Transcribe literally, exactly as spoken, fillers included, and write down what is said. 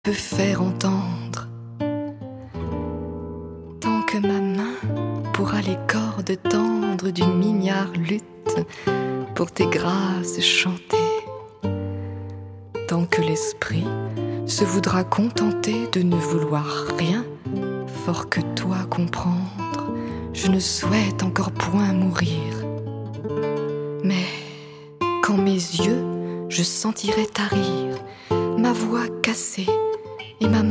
Peut faire entendre, tant que ma main pourra les cordes tendres d'une mignard lutte pour tes grâces chanter, tant que l'esprit se voudra contenter de ne vouloir rien, fort que toi comprendre, je ne souhaite encore point mourir. Mais quand mes yeux je sentirai tarir ma voix cassée et ma